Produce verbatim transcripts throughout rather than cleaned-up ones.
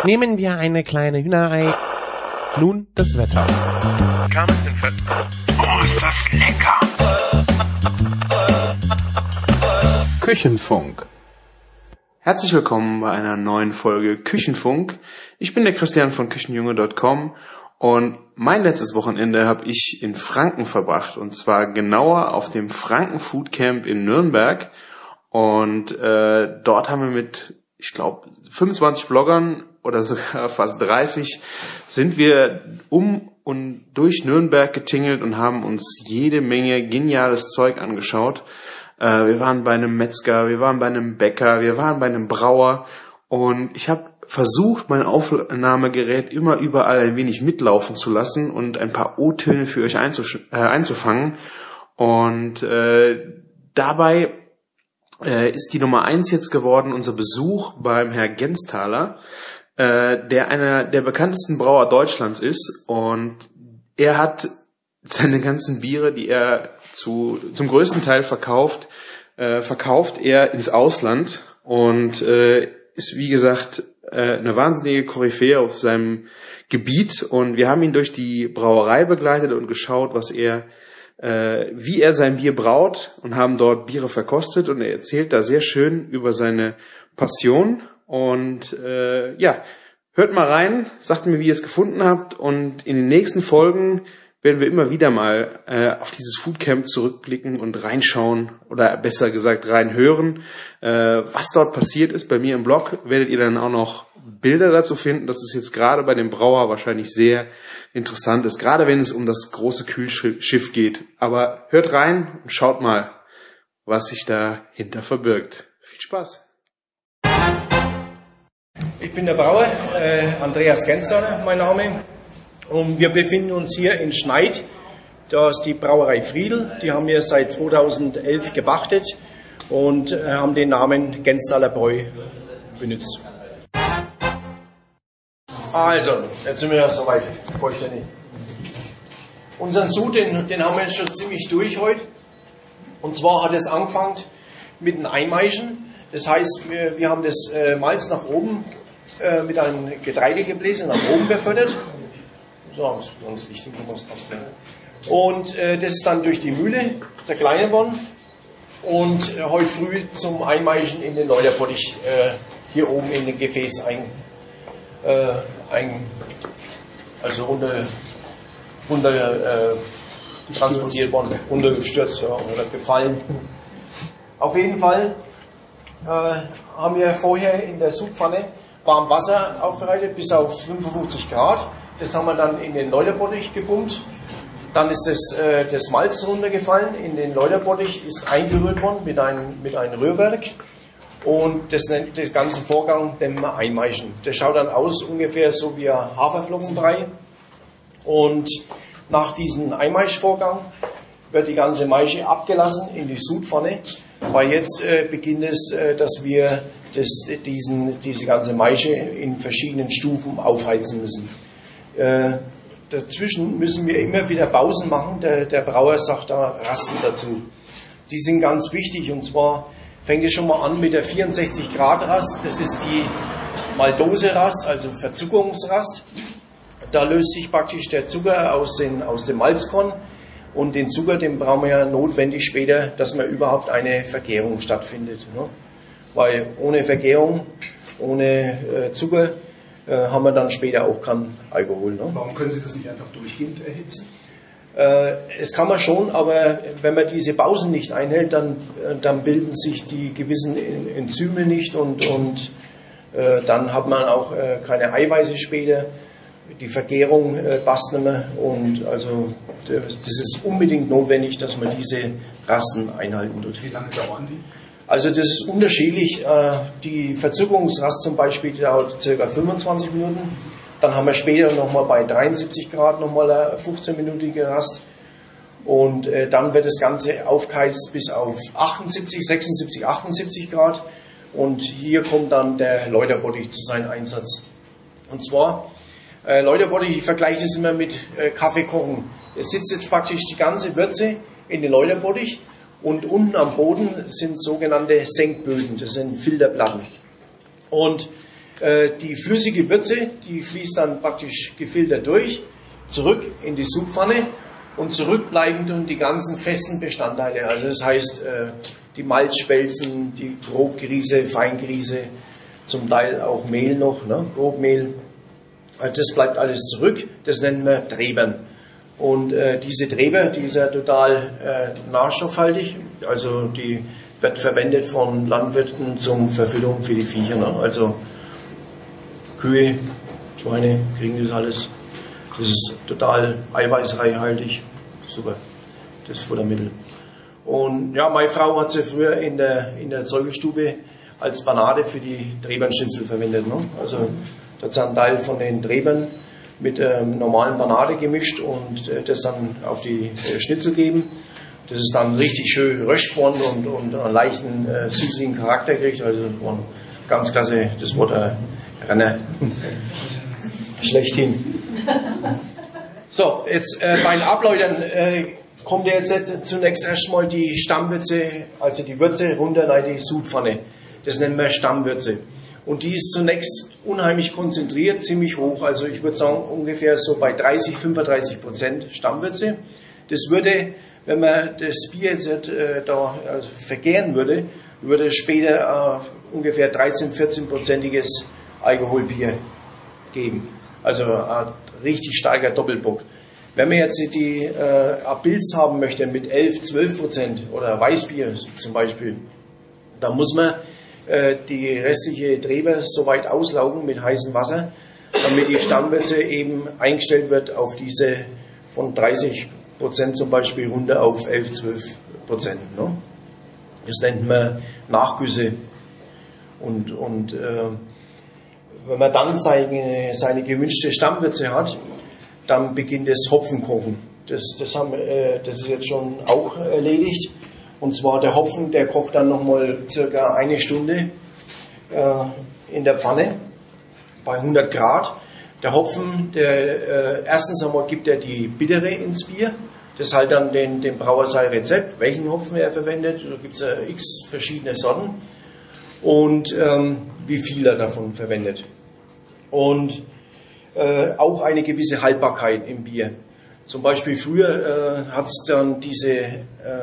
Nehmen wir eine kleine Hühnerei. Nun das Wetter. Oh, ist das lecker! Küchenfunk. Herzlich willkommen bei einer neuen Folge Küchenfunk. Ich bin der Christian von Küchenjunge Punkt com und mein letztes Wochenende habe ich in Franken verbracht, und zwar genauer auf dem Franken Food Camp in Nürnberg. Und äh, dort haben wir mit, ich glaube, fünfundzwanzig Bloggern oder sogar fast dreißig sind wir um und durch Nürnberg getingelt und haben uns jede Menge geniales Zeug angeschaut. Äh, wir waren bei einem Metzger, wir waren bei einem Bäcker, wir waren bei einem Brauer, und ich habe versucht, mein Aufnahmegerät immer überall ein wenig mitlaufen zu lassen und ein paar O-Töne für euch einzusch- äh, einzufangen. Und äh, dabei äh, ist die Nummer eins jetzt geworden unser Besuch beim Herr Gensthaler, äh, der einer der bekanntesten Brauer Deutschlands ist, und er hat seine ganzen Biere, die er zu zum größten Teil verkauft, äh, verkauft er ins Ausland und äh, ist, wie gesagt, äh, eine wahnsinnige Koryphäe auf seinem Gebiet. Und wir haben ihn durch die Brauerei begleitet und geschaut, was er, äh, wie er sein Bier braut, und haben dort Biere verkostet. Und er erzählt da sehr schön über seine Passion. Und äh, ja, hört mal rein, sagt mir, wie ihr es gefunden habt. Und in den nächsten Folgen werden wir immer wieder mal äh, auf dieses Foodcamp zurückblicken und reinschauen, oder besser gesagt reinhören, äh, was dort passiert ist. Bei mir im Blog werdet ihr dann auch noch Bilder dazu finden, dass es jetzt gerade bei dem Brauer wahrscheinlich sehr interessant ist, gerade wenn es um das große Kühlschiff geht. Aber hört rein und schaut mal, was sich dahinter verbirgt. Viel Spaß! Ich bin der Brauer, äh, Andreas Gensthaler, mein Name. Und wir befinden uns hier in Schneid. Da ist die Brauerei Friedl. Die haben wir seit zweitausendelf gepachtet und äh, haben den Namen Gensthaler Bräu benutzt. Also, jetzt sind wir ja soweit vollständig. Unseren Sud, den, den haben wir jetzt schon ziemlich durch heute. Und zwar hat es angefangen mit dem Einmeischen. Das heißt, wir, wir haben das äh, Malz nach oben äh, mit einem Getreidegebläse nach oben befördert. So, das ist ganz wichtig, und äh, das ist dann durch die Mühle zerkleinert worden und äh, heute früh zum Einmeischen in den Läuterbottich äh, hier oben in den Gefäß ein, äh, ein also runter, runter äh, transportiert worden, runtergestürzt, ja, oder gefallen. Auf jeden Fall äh, haben wir vorher in der Sudpfanne warm Wasser aufbereitet bis auf fünfundfünfzig Grad. Das haben wir dann in den Läuterbottich gepumpt. Dann ist das, äh, das Malz runtergefallen. In den Läuterbottich ist eingerührt worden mit einem, mit einem Rührwerk. Und das, das ganze Vorgang nennen wir Einmeischen. Das schaut dann aus ungefähr so wie ein Haferflockenbrei. Und nach diesem Einmeischvorgang wird die ganze Maische abgelassen in die Sudpfanne. Weil jetzt äh, beginnt es, äh, dass wir das, diesen, diese ganze Maische in verschiedenen Stufen aufheizen müssen. Äh, dazwischen müssen wir immer wieder Pausen machen. Der, der Brauer sagt da Rasten dazu. Die sind ganz wichtig, und zwar fängt es schon mal an mit der vierundsechzig Grad Rast. Das ist die Maldose-Rast, also Verzuckerungsrast. Da löst sich praktisch der Zucker aus, den, aus dem Malzkorn, und den Zucker, den brauchen wir ja notwendig später, dass man überhaupt eine Vergärung stattfindet. Ne? Weil ohne Vergärung, ohne äh, Zucker, Äh, haben wir dann später auch keinen Alkohol. Ne? Warum können Sie das nicht einfach durchgehend erhitzen? Äh, es kann man schon, aber wenn man diese Pausen nicht einhält, dann, äh, dann bilden sich die gewissen Enzyme nicht, und, und äh, dann hat man auch äh, keine Eiweiße später. Die Vergärung äh, passt nicht mehr, und also das ist unbedingt notwendig, dass man diese Rasten einhalten tut. Wie lange dauern die? Also das ist unterschiedlich. Die Verzuckerungsrast zum Beispiel dauert ca. fünfundzwanzig Minuten. Dann haben wir später nochmal bei dreiundsiebzig Grad nochmal eine fünfzehnminütige Rast. Und dann wird das Ganze aufgeheizt bis auf achtundsiebzig, sechsundsiebzig, achtundsiebzig Grad. Und hier kommt dann der Läuterbottich zu seinem Einsatz. Und zwar, Läuterbottich, ich vergleiche das immer mit Kaffee kochen. Es sitzt jetzt praktisch die ganze Würze in den Läuterbottich. Und unten am Boden sind sogenannte Senkböden, das sind Filterplatten. Und Äh, die flüssige Würze, die fließt dann praktisch gefiltert durch, zurück in die Sudpfanne und zurückbleiben dann die ganzen festen Bestandteile. Also das heißt, äh, die Malzspelzen, die Grobgrieße, Feingrieße, zum Teil auch Mehl noch, ne? Grobmehl. Das bleibt alles zurück, das nennen wir Drebern. Und äh, diese Dreber, die ist ja total äh, nährstoffhaltig, also die wird verwendet von Landwirten zum Verfütterung für die Viecher. Ne? Also Kühe, Schweine kriegen das alles. Das ist total eiweißreichhaltig, super, das Futtermittel. Und ja, meine Frau hat sie früher in der, in der Zeugestube als Panade für die Drebernschnitzel verwendet. Ne? Also das ist ein Teil von den Drebern mit ähm, normalen Panade gemischt und äh, das dann auf die äh, Schnitzel geben. Das ist dann richtig schön röst geworden und, und einen leichten äh, süßlichen Charakter gekriegt. Also ganz klasse, das Wort äh, Renner. Schlechthin. So, jetzt äh, bei den Ableutern äh, kommt jetzt zunächst erstmal die Stammwürze, also die Würze runter in die Sudpfanne. Das nennen wir Stammwürze. Und die ist zunächst unheimlich konzentriert, ziemlich hoch. Also ich würde sagen ungefähr so bei dreißig, fünfunddreißig Prozent Stammwürze. Das würde, wenn man das Bier jetzt äh, da also vergären würde, würde es später äh, ungefähr dreizehn, vierzehn prozentiges Alkoholbier geben. Also ein richtig starker Doppelbock. Wenn man jetzt die äh, Pilz haben möchte mit elf, zwölf Prozent oder Weißbier zum Beispiel, dann muss man äh, die restliche Treber so weit auslaugen mit heißem Wasser, damit die Stammwürze eben eingestellt wird auf diese von dreißig Prozent zum Beispiel runter auf elf, zwölf Prozent. Ne? Das nennt man Nachgüsse. Und, und äh, wenn man dann seine, seine gewünschte Stammwürze hat, dann beginnt das Hopfenkochen. Das, das, haben, äh, das ist jetzt schon auch erledigt. Und zwar der Hopfen, der kocht dann nochmal circa eine Stunde äh, in der Pfanne bei hundert Grad. Der Hopfen, der äh, erstens einmal gibt er die Bittere ins Bier. Das halt dann den, den Brauer sein Rezept, welchen Hopfen er verwendet. Da gibt es ja x verschiedene Sorten. Und ähm, wie viel er davon verwendet. Und äh, auch eine gewisse Haltbarkeit im Bier. Zum Beispiel früher äh, hat es dann diese, äh,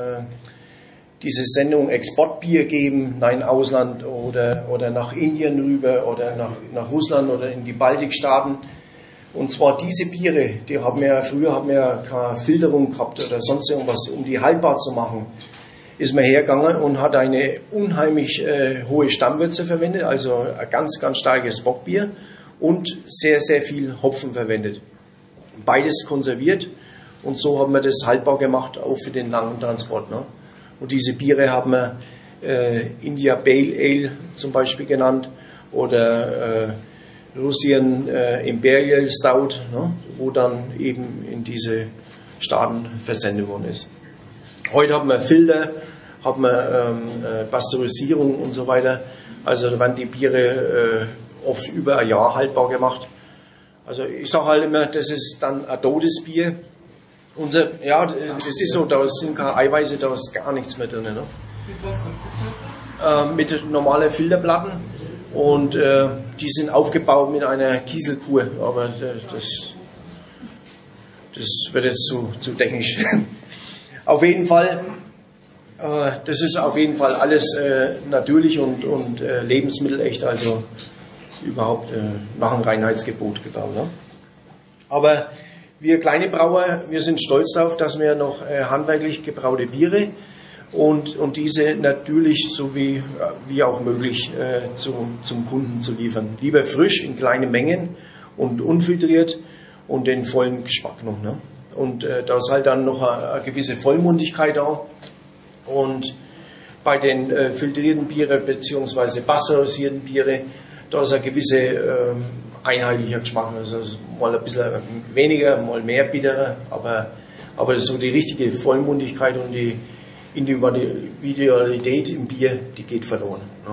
diese Sendung Exportbier gegeben, nein, Ausland oder, oder nach Indien rüber oder nach, nach Russland oder in die Baltikstaaten. Und zwar diese Biere, die haben ja früher haben ja keine Filterung gehabt oder sonst irgendwas, um die haltbar zu machen. Ist man hergegangen und hat eine unheimlich äh, hohe Stammwürze verwendet, also ein ganz, ganz starkes Bockbier und sehr, sehr viel Hopfen verwendet. Beides konserviert und so haben wir das haltbar gemacht, auch für den langen Transport. Ne? Und diese Biere haben wir äh, India Pale Ale zum Beispiel genannt oder äh, Russian äh, Imperial Stout, ne? Wo dann eben in diese Staaten versendet worden ist. Heute haben wir Filter, haben wir ähm, äh, Pasteurisierung und so weiter. Also da werden die Biere äh, oft über ein Jahr haltbar gemacht. Also ich sage halt immer, das ist dann ein totes Bier. Unser, ja, das ist so, da sind keine Eiweiße, da ist gar nichts mehr drin. Ne? Äh, mit normalen Filterplatten und äh, die sind aufgebaut mit einer Kieselkur, aber das, das wird jetzt zu, zu technisch. Auf jeden Fall, äh, das ist auf jeden Fall alles äh, natürlich und, und äh, lebensmittelecht, also überhaupt äh, nach dem Reinheitsgebot gebaut. Ne? Aber wir kleine Brauer, wir sind stolz darauf, dass wir noch äh, handwerklich gebraute Biere und, und diese natürlich so wie, wie auch möglich äh, zu, zum Kunden zu liefern. Lieber frisch in kleinen Mengen und unfiltriert und den vollen Geschmack noch. Ne? Und äh, da ist halt dann noch eine, eine gewisse Vollmundigkeit da. Und bei den äh, filtrierten Biere bzw. pasteurisierten Biere, da ist ein gewisser äh, einheitlicher Geschmack. Also mal ein bisschen weniger, mal mehr bitterer, aber, aber so die richtige Vollmundigkeit und die Individualität im Bier, die geht verloren. Ne?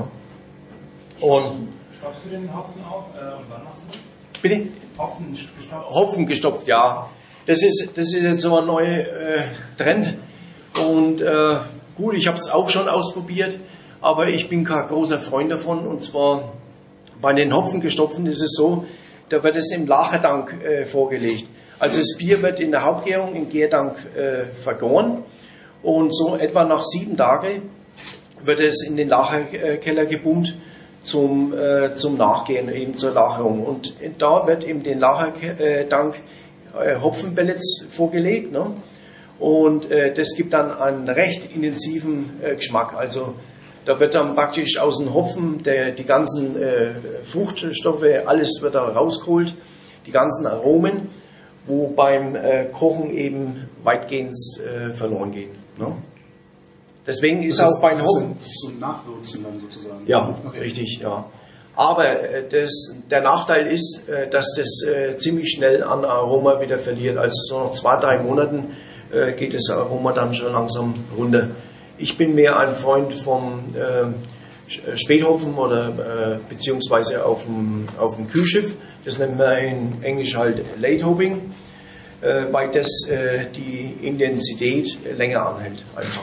Und stopfst du den Hopfen auf? Äh, und wann machst du das? Bitte? Hopfen gestopft? Hopfen gestopft, ja. Das ist, das ist jetzt so ein neuer äh, Trend. Und äh, gut, ich habe es auch schon ausprobiert, aber ich bin kein großer Freund davon. Und zwar Bei den Hopfengestopften ist es so, da wird es im Lagertank äh, vorgelegt. Also das Bier wird in der Hauptgärung im Gärtank äh, vergoren und so etwa nach sieben Tagen wird es in den Lagerkeller gepumpt zum, äh, zum Nachgären, eben zur Lagerung. Und da wird eben den Lagertank äh, Hopfenpellets vorgelegt, ne? Und äh, das gibt dann einen recht intensiven äh, Geschmack. Also da wird dann praktisch aus dem Hopfen der, die ganzen äh, Fruchtstoffe, alles wird da rausgeholt, die ganzen Aromen, wo beim äh, Kochen eben weitgehend äh, verloren gehen. Ne? Deswegen ist das heißt, auch beim Hopfen... So ein Nachwürzen dann sozusagen. Ja, okay. Richtig, ja. Aber äh, das, der Nachteil ist, äh, dass das äh, ziemlich schnell an Aroma wieder verliert. Also so nach zwei, drei Monaten äh, geht das Aroma dann schon langsam runter. Ich bin mehr ein Freund vom äh, Späthopfen oder äh, beziehungsweise auf dem, auf dem Kühlschiff. Das nennt man in Englisch halt Late Hopping, äh, weil das äh, die Intensität länger anhält einfach.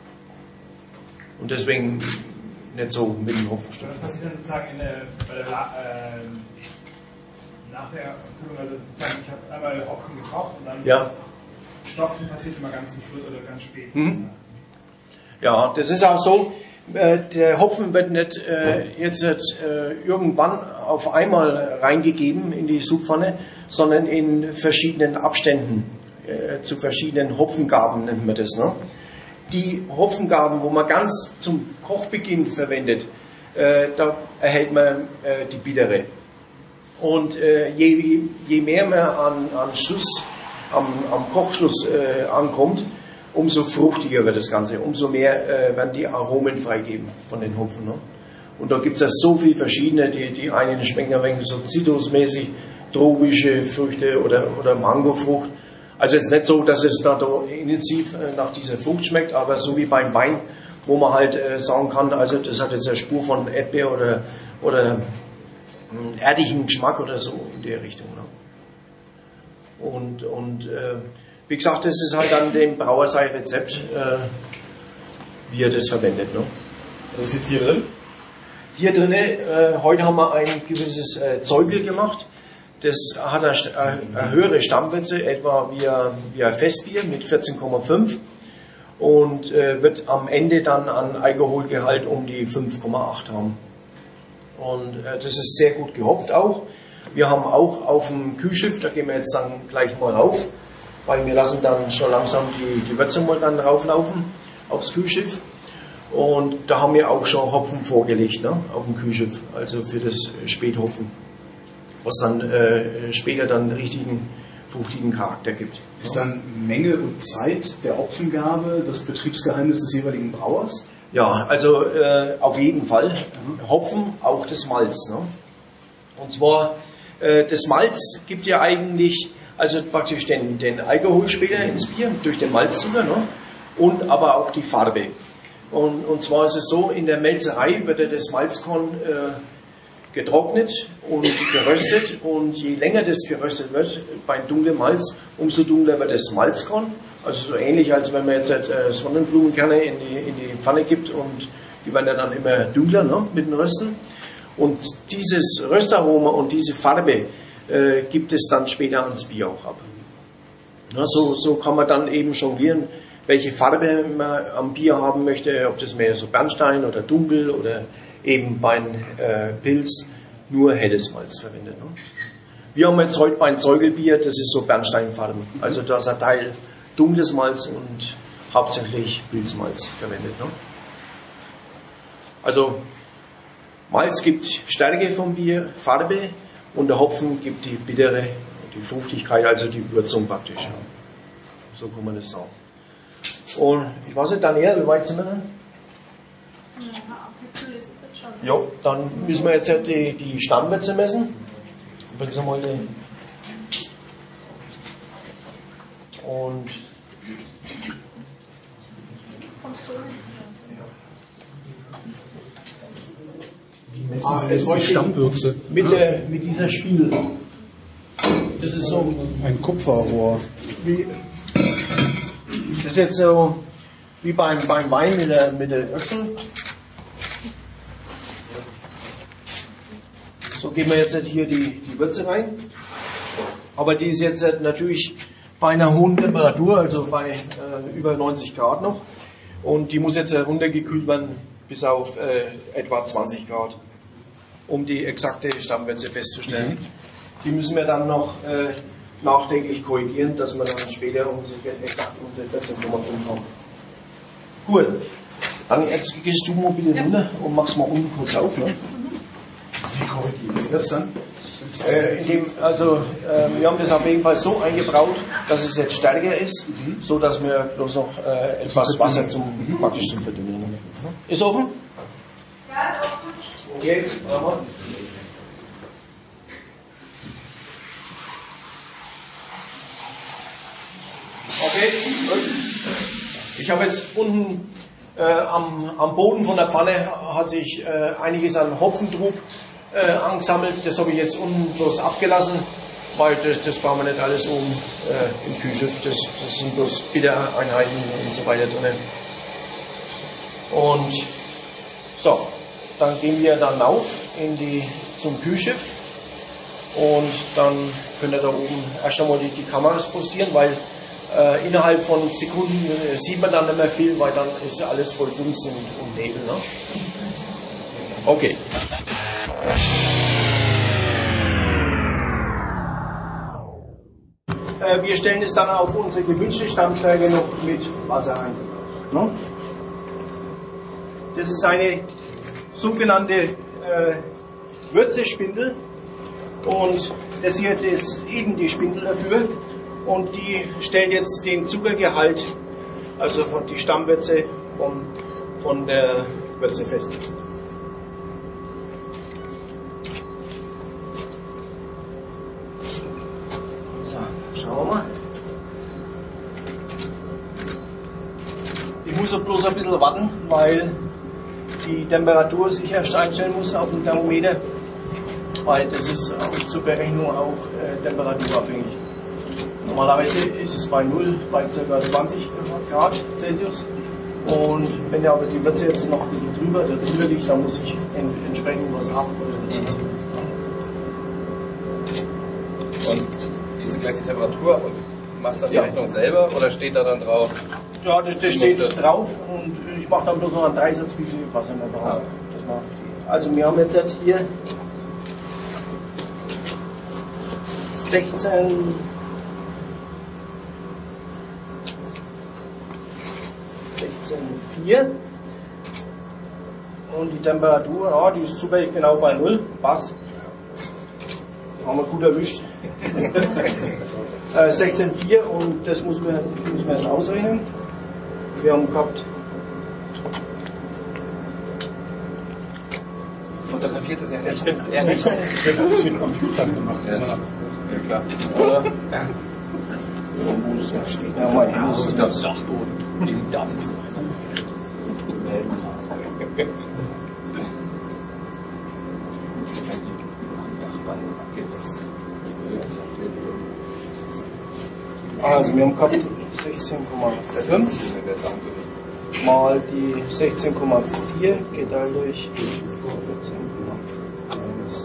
Und deswegen nicht so mit dem Hopfenstoff. Was passiert dann sozusagen in der, bei der La, äh, nach der Kühlung, also sozusagen, ich habe einmal Hopfen gekocht und dann ja. Stopfen passiert immer ganz zum Schluss oder ganz spät. Mhm. Ja, das ist auch so, äh, der Hopfen wird nicht äh, jetzt äh, irgendwann auf einmal reingegeben in die Supppfanne, sondern in verschiedenen Abständen, äh, zu verschiedenen Hopfengaben nennt man das. Ne? Die Hopfengaben, wo man ganz zum Kochbeginn verwendet, äh, da erhält man äh, die bittere. Und äh, je, je mehr man an, an Schluss, am, am Kochschluss äh, ankommt, umso fruchtiger wird das Ganze, umso mehr äh, werden die Aromen freigeben von den Hopfen. Ne? Und da gibt es ja so viele verschiedene, die, die einen schmecken ein wenig so zitrusmäßig, tropische Früchte oder, oder Mangofrucht. Also jetzt nicht so, dass es da, da intensiv äh, nach dieser Frucht schmeckt, aber so wie beim Wein, wo man halt äh, sagen kann, also das hat jetzt eine Spur von Erdbeer oder, oder äh, erdigen Geschmack oder so in der Richtung. Ne? Und, und äh, wie gesagt, das ist halt dann dem Brauer sein Rezept, äh, wie er das verwendet. Ne? Was ist jetzt hier drin? Hier drin, äh, heute haben wir ein gewisses äh, Zeugel gemacht. Das hat eine, eine höhere Stammwürze, etwa wie ein, wie ein Festbier mit vierzehn Komma fünf und äh, wird am Ende dann an Alkoholgehalt um die fünf Komma acht haben. Und äh, das ist sehr gut gehopft auch. Wir haben auch auf dem Kühlschiff, da gehen wir jetzt dann gleich mal rauf, weil wir lassen dann schon langsam die, die Würze mal dann rauflaufen aufs Kühlschiff. Und da haben wir auch schon Hopfen vorgelegt, ne, auf dem Kühlschiff, also für das Späthopfen, was dann äh, später dann einen richtigen, fruchtigen Charakter gibt. Ist dann Menge und Zeit der Hopfengabe das Betriebsgeheimnis des jeweiligen Brauers? Ja, also äh, auf jeden Fall. Hopfen, auch das Malz. Ne? Und zwar, äh, das Malz gibt ja eigentlich, also praktisch den, den Alkohol später ins Bier, durch den Malzzucker, ne? Und aber auch die Farbe. Und, und zwar ist es so, in der Melzerei wird ja das Malzkorn äh, getrocknet und geröstet, und je länger das geröstet wird, beim dunklen Malz, umso dunkler wird das Malzkorn. Also so ähnlich, als wenn man jetzt äh, Sonnenblumenkerne in die, in die Pfanne gibt, und die werden ja dann immer dunkler, ne, mit dem Rösten. Und dieses Röstaroma und diese Farbe äh, gibt es dann später ans Bier auch ab. Na, so, so kann man dann eben jonglieren, welche Farbe man am Bier haben möchte, ob das mehr so Bernstein oder dunkel oder eben beim äh, Pilz nur helles Malz verwendet. Ne? Wir haben jetzt heute beim Zeugelbier, das ist so Bernsteinfarben. Also da ist ein Teil dunkles Malz und hauptsächlich Pilzmalz verwendet. Ne? Also Malz gibt Stärke vom Bier, Farbe, und der Hopfen gibt die bittere, die Fruchtigkeit, also die Würzung praktisch. So kann man das sagen. Und ich weiß nicht, Daniel, wie weit sind wir denn? Ja, dann müssen wir jetzt die, die Stammwürze messen. Bringen Sie mal den. Und. Wie messen Sie jetzt die Stammwürze? Mit, der, mit dieser Spindel. Das ist so ein Kupferrohr. Wie, das ist jetzt so wie beim, beim Wein mit der, mit der Öchsel. geben wir jetzt hier die, die Würze rein. Aber die ist jetzt natürlich bei einer hohen Temperatur, also bei äh, über neunzig Grad noch. Und die muss jetzt runtergekühlt werden bis auf äh, etwa zwanzig Grad, um die exakte Stammwürze festzustellen. Mhm. Die müssen wir dann noch äh, nachträglich korrigieren, dass wir dann später unsere, exakt unsere vierzehn Komma fünf haben. Gut, dann jetzt gehst du mal bitte runter und machst mal unten kurz auf. Ne? Wie korrigieren Sie das dann? Äh, in dem, also äh, wir haben das auf jeden Fall so eingebraut, dass es jetzt stärker ist, mhm. so dass wir bloß noch äh, etwas Wasser zum mhm. praktisch zum Verdünnen haben. Ist offen? Ja, ist offen. Okay, machen wir. Okay, ich habe jetzt unten äh, am, am Boden von der Pfanne hat sich äh, einiges an Hopfentrub äh, angesammelt. Das habe ich jetzt unten bloß abgelassen, weil das, das brauchen wir nicht alles oben äh, im Kühlschiff. Das, das sind bloß Bittereinheiten und so weiter drin. Und so, dann gehen wir dann rauf in die, zum Kühlschiff und dann könnt ihr da oben erst einmal die, die Kameras postieren, weil Äh, innerhalb von Sekunden äh, sieht man dann nicht mehr viel, weil dann ist ja alles voll Dunst und, und Nebel. Ne? Okay. Äh, wir stellen es dann auf unsere gewünschte Stammstärke noch mit Wasser ein. Ne? Das ist eine sogenannte äh, Würzespindel und das hier ist eben die Spindel dafür. Und die stellt jetzt den Zuckergehalt, also von die Stammwürze von, von der Würze fest. So, schauen wir mal. Ich muss bloß ein bisschen warten, weil die Temperatur sich erst einstellen muss auf dem Thermometer, weil das ist auch zur Berechnung auch äh, temperaturabhängig. Normalerweise ist es bei null, bei ca. zwanzig Grad Celsius. Und wenn ja aber die Würze jetzt noch ein bisschen drüber, oder drüber liegt, dann muss ich entsprechend was ab. Und diese gleiche Temperatur und machst dann die ja. Rechnung selber oder steht da dann drauf? Ja, das, das steht drauf und ich mache dann bloß noch einen Dreisatz, wie viel Wasser wir brauchen. Ah. Also wir haben jetzt hier sechzehn Komma vier und die Temperatur, ja, die ist zufällig genau bei null, passt. Haben wir gut erwischt. äh, sechzehn Komma vier und das muss man, müssen wir jetzt ausrechnen. Wir haben gehabt. Fotografiert das ja echt. Er rechnet das mit Computern gemacht. Ja, ja klar. Oder? Ja. Wo ist das? Steht da mal hin. Auf dem Dachboden. Im Dampf. Also wir haben gehabt sechzehn Komma fünf mal die sechzehn Komma vier geteilt durch vierzehn Komma eins.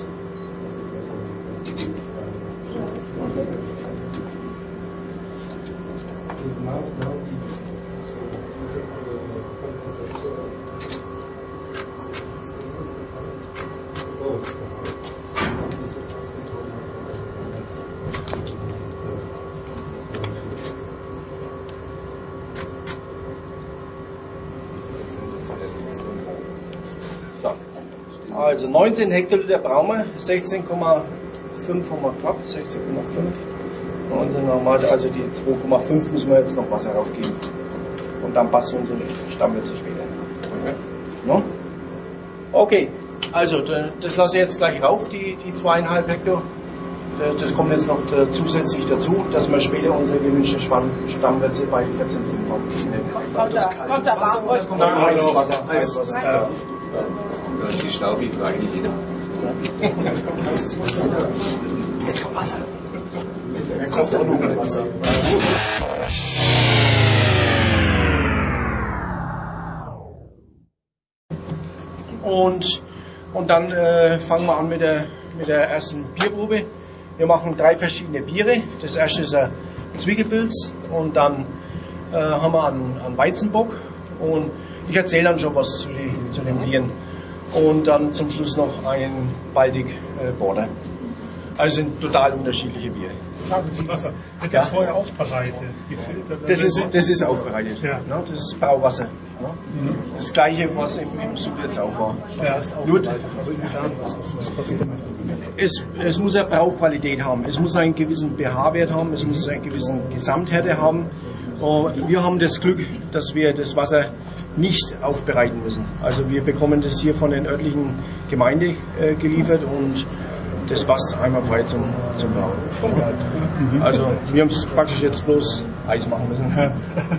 Also neunzehn Hektoliter brauchen wir, sechzehn Komma fünf haben wir gehabt, sechzehn Komma fünf. neunzehn normal, also die zwei Komma fünf müssen wir jetzt noch Wasser raufgeben. Und dann passt unsere Stammwürze später. Okay. No? Okay, also das lasse ich jetzt gleich rauf, die, die zweieinhalb Hektar. Das kommt jetzt noch zusätzlich dazu, dass wir später unsere gewünschte Stammwürze bei vierzehn Komma fünf haben. Kommt da kaltes Wasser oder kommt da heißes Wasser? Heißes Wasser. Ja. Das ist die Staubifrage, die jeder. Jetzt kommt Wasser. Jetzt kommt auch noch Wasser. Und, und dann äh, fangen wir an mit der, mit der ersten Bierprobe. Wir machen drei verschiedene Biere. Das erste ist ein Zwickelpilz und dann äh, haben wir einen, einen Weizenbock und ich erzähle dann schon was zu, die, zu den Bieren. Und dann zum Schluss noch ein Baltic äh, Border. Also sind total unterschiedliche Biere. Frage zum Wasser. Wird Ja. das vorher aufbereitet? Gefiltert? Das ist, das ist aufbereitet. Ja. Ne? Das ist Brauwasser. Ne? Das gleiche, was im, im Sud jetzt auch war. Was heißt aufbereitet? Also inwiefern? Was, was, was passiert damit? Es, es muss eine Brauqualität haben. Es muss einen gewissen pH-Wert haben. Es muss einen gewissen Gesamthärte haben. Und wir haben das Glück, dass wir das Wasser nicht aufbereiten müssen. Also wir bekommen das hier von den örtlichen Gemeinde äh, geliefert und das passt einwandfrei zum, zum Brauen. Also wir haben es praktisch jetzt bloß Eis machen müssen. Ja.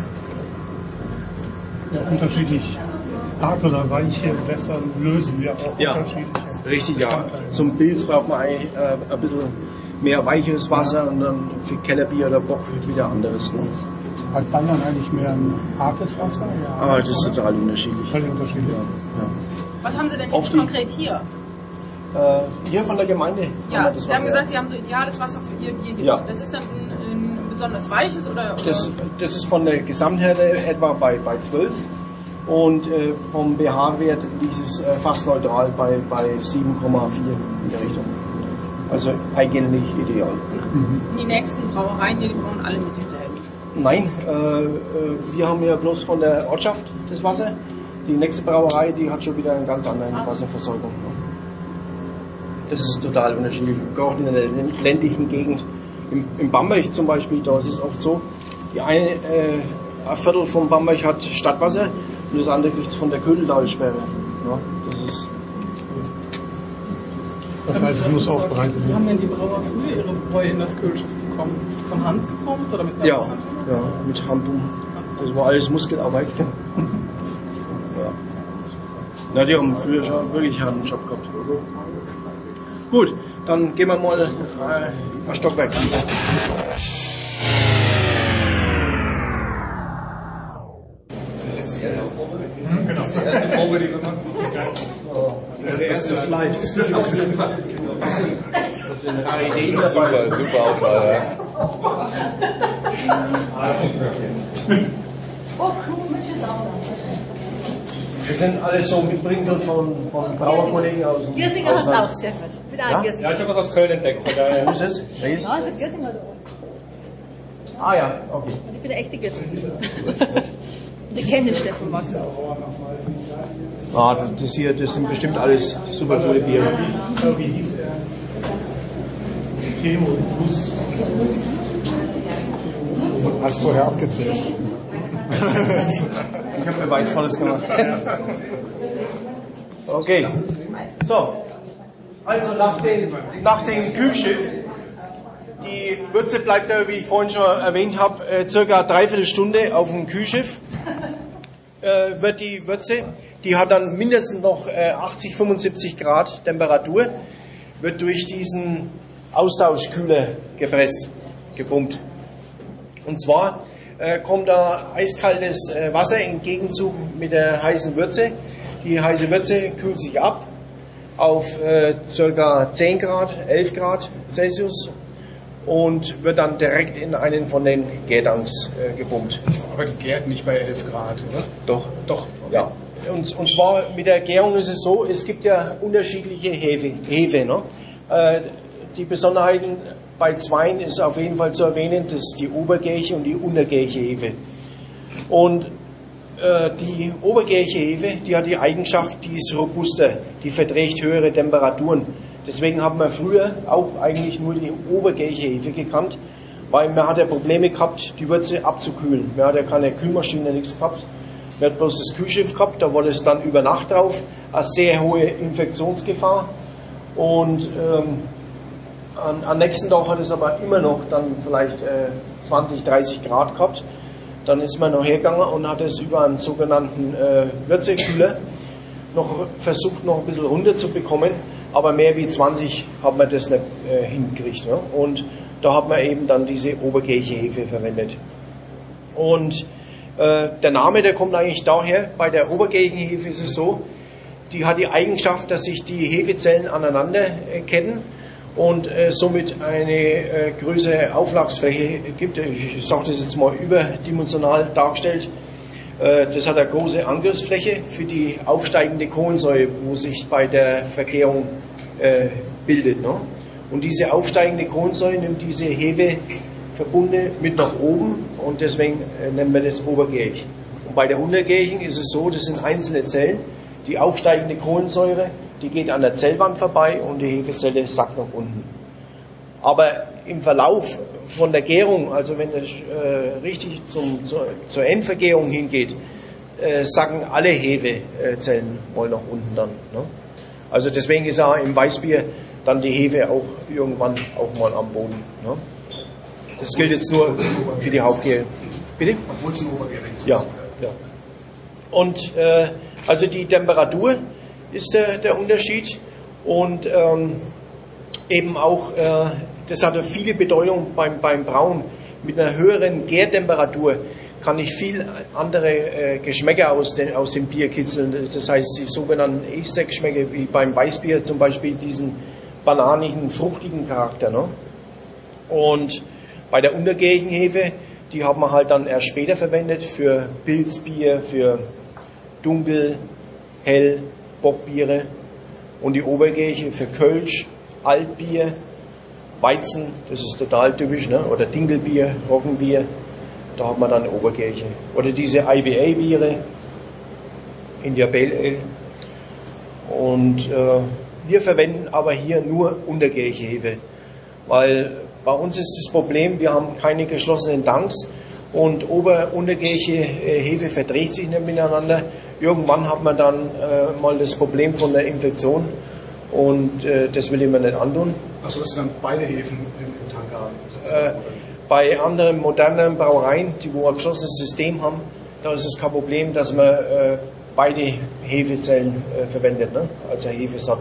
Ja, unterschiedlich hart oder weiche Wässer lösen wir auch Ja, unterschiedliche richtig, ja. Bestandteile. Zum Pilz braucht man ein, äh, ein bisschen mehr weiches Wasser und dann für Kellerbier oder Bock wieder anderes. Ne? Hat Bayern eigentlich mehr ein hartes Wasser? Ja. Aber das ist total unterschiedlich. Völlig unterschiedlich. Ja. Was haben Sie denn Auf jetzt die- konkret hier? Äh, hier von der Gemeinde. haben Ja, wir das Sie haben Wasser. gesagt, Sie haben so ideales Wasser für Ihr Bier. Ja. Das ist dann ein, ein besonders weiches oder? Das, oder? das ist von der Gesamthärte etwa bei, bei zwölf und äh, vom pH-Wert liegt es äh, fast neutral bei, bei sieben Komma vier in der Richtung. Also eigentlich ideal. Die nächsten Brauereien hier, die brauchen alle mit demselben. Nein, äh, äh, wir haben ja bloß von der Ortschaft das Wasser. Die nächste Brauerei, die hat schon wieder eine ganz andere Wasserversorgung. Das ist total unterschiedlich. Auch in der ländlichen Gegend. Im, im Bamberg zum Beispiel, da ist es oft so, die eine, äh, ein Viertel von Bamberg hat Stadtwasser und das andere kriegt es von der Ködeltalsperre. Ja, das ist Das heißt, es muss aufbereitet Wie werden. haben denn die Brauer früher ihre Bräu in das Kühlschiff bekommen? Von Hand gekocht oder mit einer ja, Wassermaschine? ja, mit Handum. Das war alles Muskelarbeit. Ja. Na, die haben früher schon wirklich einen Job gehabt. Gut, dann gehen wir mal äh, ein Stockwerk. Das ist die erste Probe, die wir machen. Das ist der erste Flight. Das sind Rarität dabei. Super, super Auswahl, ja. Das sind alles so Mitbringsel von, von Brauerkollegen aus dem Giersinger hast Ausland. auch sehr gut. Bitte Ja? ein Giersinger. Ja, ich habe was aus Köln entdeckt. Von daher. Wo ist es? Welches? Ja, das ist Giersinger da. Ah ja, okay. Ich bin der echte Giersinger. Die kennen den Steffen Max auch. Ah, das hier, das sind bestimmt alles super coole Biere. Wie hieß er? Chemo, Bus. Hast vorher abgezählt. Ich habe beweisvolles gemacht. Okay. So. Also nach dem, nach dem Kühlschiff, die Würze bleibt ja, wie ich vorhin schon erwähnt habe, äh, circa dreiviertel Stunde auf dem Kühlschiff. Äh, wird die Würze, die hat dann mindestens noch äh, achtzig, fünfundsiebzig Grad Temperatur, wird durch diesen Austauschkühler gepresst, gepumpt. Und zwar äh, kommt da eiskaltes äh, Wasser im Gegenzug mit der heißen Würze. Die heiße Würze kühlt sich ab auf äh, ca. zehn Grad, elf Grad Celsius und wird dann direkt in einen von den Gärtanks äh, gepumpt. Aber die gärt nicht bei elf Grad, oder? Doch, doch, ja. Und, und zwar mit der Gärung ist es so, es gibt ja unterschiedliche Hefe. Hefe ne? äh, die Besonderheiten bei zweien ist auf jeden Fall zu erwähnen, das ist die Obergärche und die Untergärche Hefe. Und äh, die Obergärche Hefe, die hat die Eigenschaft, die ist robuster, die verträgt höhere Temperaturen. Deswegen haben wir früher auch eigentlich nur die Obergärche Hefe gekannt, weil man hat ja Probleme gehabt, die Würze abzukühlen. Man hat ja keine Kühlmaschine, nichts gehabt. Man hat bloß das Kühlschiff gehabt, da war das dann über Nacht drauf, eine sehr hohe Infektionsgefahr. Und ähm, am, am nächsten Tag hat es aber immer noch dann vielleicht äh, zwanzig, dreißig Grad gehabt. Dann ist man noch hergegangen und hat es über einen sogenannten äh, Würzekühler noch versucht, noch ein bisschen runterzubekommen. Aber mehr wie zwanzig hat man das nicht äh, hingekriegt. Ne? Und da hat man eben dann diese Obergärche Hefe verwendet. Und äh, der Name, der kommt eigentlich daher, bei der Obergärche Hefe ist es so, die hat die Eigenschaft, dass sich die Hefezellen aneinander äh, ketten und äh, somit eine äh, größere Auflagsfläche gibt. Ich sage das jetzt mal überdimensional dargestellt. Äh, das hat eine große Angriffsfläche für die aufsteigende Kohlensäure, wo sich bei der Vergärung äh, bildet. Ne? Und diese aufsteigende Kohlensäure nimmt diese Hefeverbunde mit nach oben und deswegen äh, nennen wir das obergärig. Und bei der untergärigen ist es so, das sind einzelne Zellen. Die aufsteigende Kohlensäure, die geht an der Zellwand vorbei und die Hefezelle sackt nach unten. Aber im Verlauf von der Gärung, also wenn es äh, richtig zum, zur, zur Endvergärung hingeht, äh, sacken alle Hefezellen mal nach unten dann. Ne? Also deswegen ist auch im Weißbier dann die Hefe auch irgendwann auch mal am Boden. Ne? Das gilt jetzt nur für die Hauptgäre. Bitte? Obwohl es ein obergärig ist. Ja, ja. Und äh, also die Temperatur ist der, der Unterschied und ähm, eben auch, äh, das hat eine viele Bedeutung beim, beim Brauen. Mit einer höheren Gärtemperatur kann ich viel andere äh, Geschmäcker aus, den, aus dem Bier kitzeln. Das heißt, die sogenannten Estergeschmäcker, wie beim Weißbier zum Beispiel, diesen bananigen, fruchtigen Charakter. Ne? Und bei der untergärigen Hefe, die haben wir halt dann erst später verwendet für Pilzbier, für Dunkel, Hell, Bockbiere und die obergärige für Kölsch, Altbier, Weizen, das ist total typisch, ne? Oder Dinkelbier, Roggenbier, da hat man dann obergärige. Oder diese I B A-Biere, India Pale Ale. Und äh, wir verwenden aber hier nur untergärige Hefe, weil bei uns ist das Problem, wir haben keine geschlossenen Tanks und ober- und untergärige Hefe verdreht sich nicht miteinander. Irgendwann hat man dann äh, mal das Problem von der Infektion und äh, das will ich mir nicht antun. Achso, dass wir dann beide Hefen im, im Tank haben? Äh, bei anderen modernen Brauereien, die wo ein geschlossenes System haben, da ist es kein Problem, dass man äh, beide Hefezellen äh, verwendet, ne? Also Hefesorten.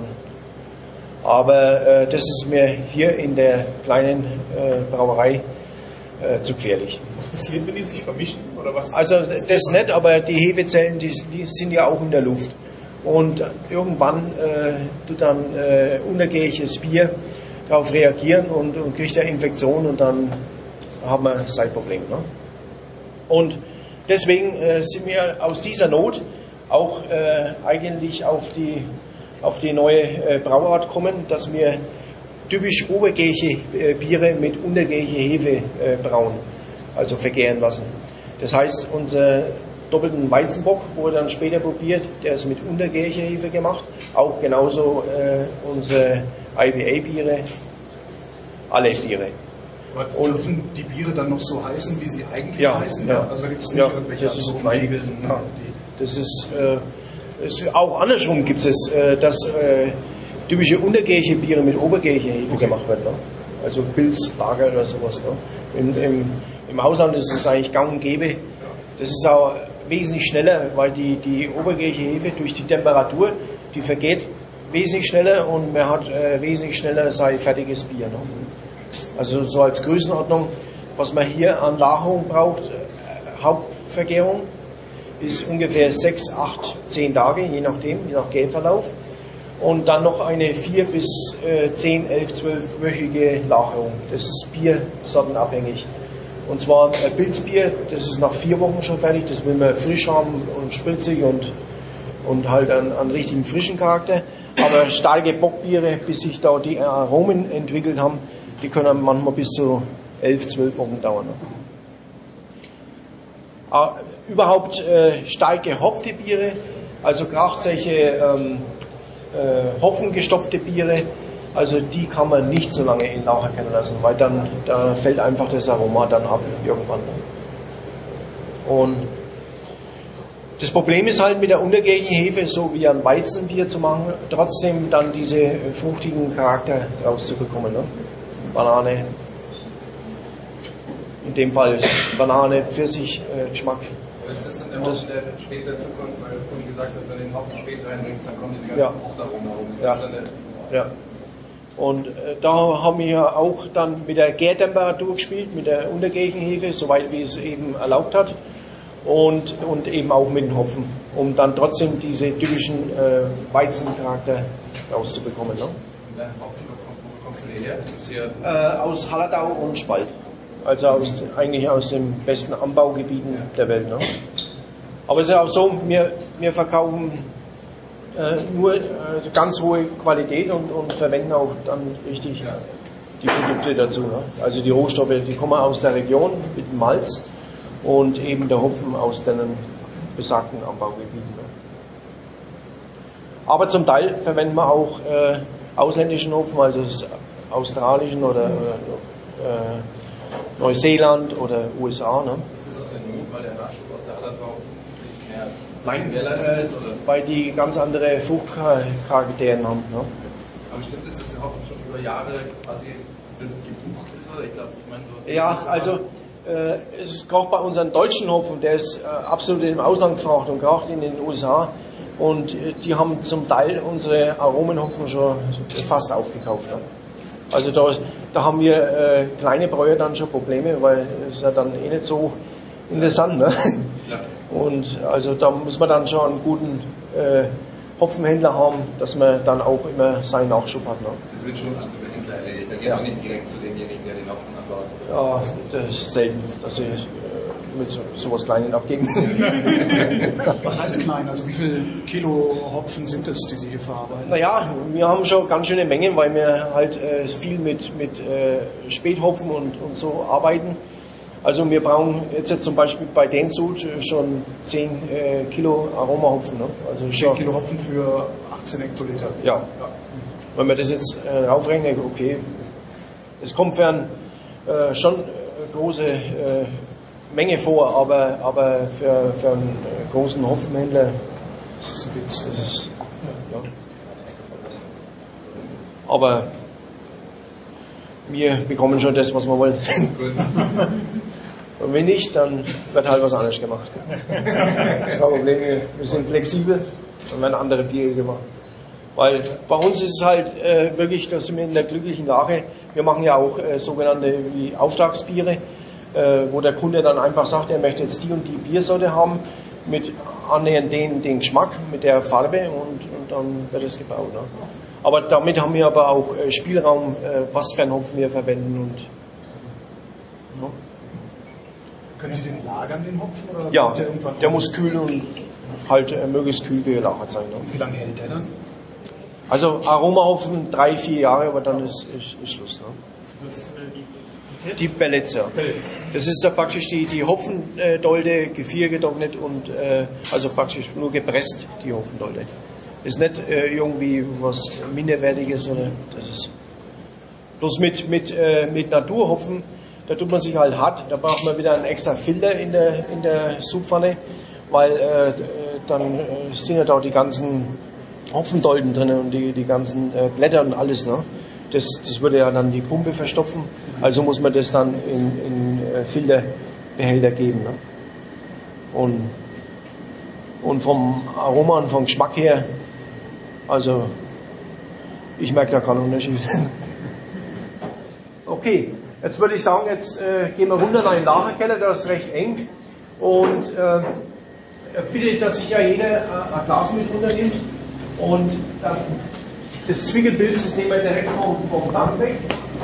Aber äh, das ist mir hier in der kleinen äh, Brauerei äh, zu gefährlich. Was passiert, wenn die sich vermischen? Oder was? Also das nicht, aber die Hefezellen, die, die sind ja auch in der Luft. Und irgendwann äh, tut dann äh, untergäriges Bier darauf reagieren und, und kriegt eine Infektion und dann haben wir sein Problem. Ne? Und deswegen äh, sind wir aus dieser Not auch äh, eigentlich auf die auf die neue äh, Brauart kommen, dass wir typisch obergärige äh, Biere mit untergäriger Hefe äh, brauen, also vergären lassen. Das heißt, unser doppelten Weizenbock wurde dann später probiert, der ist mit untergäriger Hefe gemacht, auch genauso äh, unsere I B A-Biere, alle Biere. Aber dürfen die Biere dann noch so heißen, wie sie eigentlich ja, heißen? Ja. Also da gibt es nicht ja, irgendwelche das ist Regeln? ja, das ist äh, Es, auch andersrum gibt es, äh, dass äh, typische untergärige Biere mit obergäriger Hefe okay. gemacht werden. Ne? Also Pilz, Lager oder sowas. Ne? Im, im, Im Ausland ist es eigentlich gang und gäbe. Das ist auch wesentlich schneller, weil die, die obergärige Hefe durch die Temperatur, die vergeht wesentlich schneller und man hat äh, wesentlich schneller sein fertiges Bier. Ne? Also so als Größenordnung, was man hier an Lagerung braucht, äh, Hauptvergärung, ist ungefähr sechs, acht, zehn Tage, je nachdem, je nach Gärverlauf. Und dann noch eine vier bis zehn, elf, zwölfwöchige Lagerung. Das ist biersortenabhängig. Und zwar ein Pilzbier, das ist nach vier Wochen schon fertig, das will man frisch haben und spritzig und, und halt einen, einen richtigen frischen Charakter. Aber starke Bockbiere, bis sich da die Aromen entwickelt haben, die können manchmal bis zu elf, zwölf Wochen dauern. Überhaupt äh, stark gehopfte Biere, also gerade solche ähm, äh, hopfengestopfte Biere, also die kann man nicht so lange in Lager kennen lassen, weil dann da fällt einfach das Aroma dann ab irgendwann. Und das Problem ist halt mit der untergärigen Hefe, so wie ein Weizenbier zu machen, trotzdem dann diese fruchtigen Charakter rauszubekommen. Ne? Banane, in dem Fall Banane, Pfirsich, äh, Geschmack. Ist das dann der Hopfen, der spät dazu kommt, weil du vorhin gesagt hast, wenn du den Hopfen spät reinbringst, dann kommen diese ganzen ja. Fruchtaromen herum. Ist ja. das dann der ja. Und äh, da haben wir auch dann mit der Gärtemperatur gespielt, mit der untergärigen Hefe, soweit wie es eben erlaubt hat. und, und eben auch mit dem Hopfen, um dann trotzdem diese typischen äh, Weizencharakter rauszubekommen. Ne? Wo kommst du denn her? Ist das hier? Äh, aus Hallertau und Spalt. Also aus, eigentlich aus den besten Anbaugebieten der Welt. Ne? Aber es ist auch so, wir, wir verkaufen äh, nur also ganz hohe Qualität und, und verwenden auch dann richtig die Produkte dazu. Ne? Also die Rohstoffe, die kommen aus der Region mit dem Malz und eben der Hopfen aus den besagten Anbaugebieten. Ne? Aber zum Teil verwenden wir auch äh, ausländischen Hopfen, also australischen oder äh, Neuseeland oder U S A. Ne? Ist das aus der Not, weil der Nachschub aus der Hallertau mehr Nein, gewährleistet äh, ist? Oder? weil die ganz andere Fruchtcharaktere haben. Ne? Aber stimmt es, dass der Hopfen schon über Jahre quasi gebucht ist? Oder? Ich glaube, ich meine, sowas. Ja, also äh, es ist gerade bei unseren deutschen Hopfen, der ist äh, absolut im Ausland gefragt und gerade in den U S A. Und äh, die haben zum Teil unsere Aromenhopfen schon fast aufgekauft. Ne? Also da, da haben wir äh, kleine Bräuer dann schon Probleme, weil es ist ja dann eh nicht so interessant. Ne? Ja. Und also da muss man dann schon einen guten äh, Hopfenhändler haben, dass man dann auch immer seinen Nachschub hat. Ne? Das wird schon also über Händler erledigt. Da geht Ja. auch nicht direkt zu demjenigen, der den Hopfen anbaut. Ja, das ist selten, dass ich äh, mit so, sowas Kleinen abgeben. Was heißt klein? Also wie viel Kilo Hopfen sind es, die Sie hier verarbeiten? Naja, wir haben schon ganz schöne Mengen, weil wir halt äh, viel mit, mit äh, Späthopfen und, und so arbeiten. Also wir brauchen jetzt zum Beispiel bei Densud schon zehn äh, Kilo Aromahopfen. Ne? Also zehn schon, Kilo Hopfen für achtzehn Hektoliter. Ja. Wenn man das jetzt äh, raufrechnet, okay, es kommt für einen äh, schon äh, große äh, Menge vor, aber, aber für, für einen äh, großen Hopfenhändler Das ist ein Witz. das ist, ja. Aber wir bekommen schon das, was wir wollen. Und wenn nicht, dann wird halt was anderes gemacht. Das ist kein Problem, wir wir sind flexibel und werden andere Biere gemacht. Weil bei uns ist es halt äh, wirklich, da sind wir in der glücklichen Lage, wir machen ja auch äh, sogenannte wie Auftragsbiere, äh, wo der Kunde dann einfach sagt, er möchte jetzt die und die Biersorte haben, mit annähernd den, den Geschmack, mit der Farbe und, und dann wird es gebaut. Ne? Aber damit haben wir aber auch äh, Spielraum, äh, was für einen Hopfen wir verwenden. Und, ja. Können Sie den lagern, den Hopfen? Oder Ja, kommt der, irgendwann der muss kühl und halt äh, möglichst kühl gelagert sein. Ne? Wie lange hält der dann? Also Aromahopfen drei, vier Jahre, aber dann ist, ist, ist Schluss. Ne? Das, äh, die, Die Pellets, ja. Das ist da praktisch die, die Hopfendolde, gefriergetrocknet und äh, also praktisch nur gepresst, die Hopfendolde. Ist nicht äh, irgendwie was Minderwertiges, oder das ist bloß mit, mit, äh, mit Naturhopfen, da tut man sich halt hart, da braucht man wieder einen extra Filter in der, in der Supfpfanne, weil äh, dann äh, sind ja da die ganzen Hopfendolden drin und die, die ganzen äh, Blätter und alles, ne? Das, das würde ja dann die Pumpe verstopfen, also muss man das dann in, in äh, Filterbehälter geben. Ne? Und, und vom Aroma und vom Geschmack her, also ich merke da keinen Unterschied. Okay, jetzt würde ich sagen, jetzt äh, gehen wir runter in den Lagerkeller, da ist recht eng. Und äh, bitte, dass sich ja jeder äh, ein Glas mit runternimmt. Und dann das Zwickelbild, das nehmen wir direkt vom, vom Dampf weg.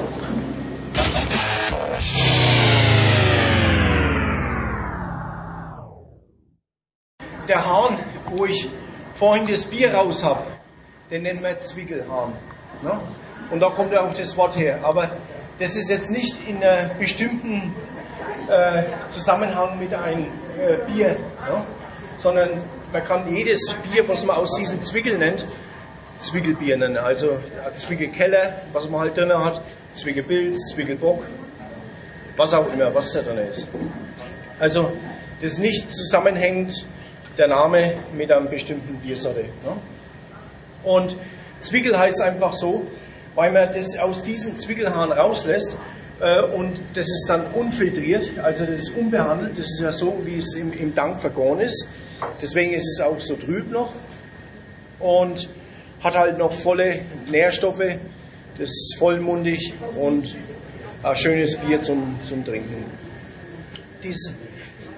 Der Hahn, wo ich vorhin das Bier raus habe, den nennen wir Zwickelhahn. Ne? Und da kommt ja auch das Wort her. Aber das ist jetzt nicht in einem bestimmten äh, Zusammenhang mit einem äh, Bier, ne? Sondern man kann jedes Bier, was man aus diesen Zwickeln nennt, Zwickelbier nennen. Also Zwickelkeller, was man halt drin hat, Zwickelpilz, Zwickelbock, was auch immer, was da drin ist. Also das nicht zusammenhängt, der Name mit einem bestimmten Biersorte. Ne? Und Zwickel heißt einfach so, weil man das aus diesem Zwickelhahn rauslässt äh, und das ist dann unfiltriert, also das ist unbehandelt, das ist ja so, wie es im, im Tank vergoren ist. Deswegen ist es auch so trüb noch und hat halt noch volle Nährstoffe, das ist vollmundig und ein schönes Bier zum, zum Trinken. Dies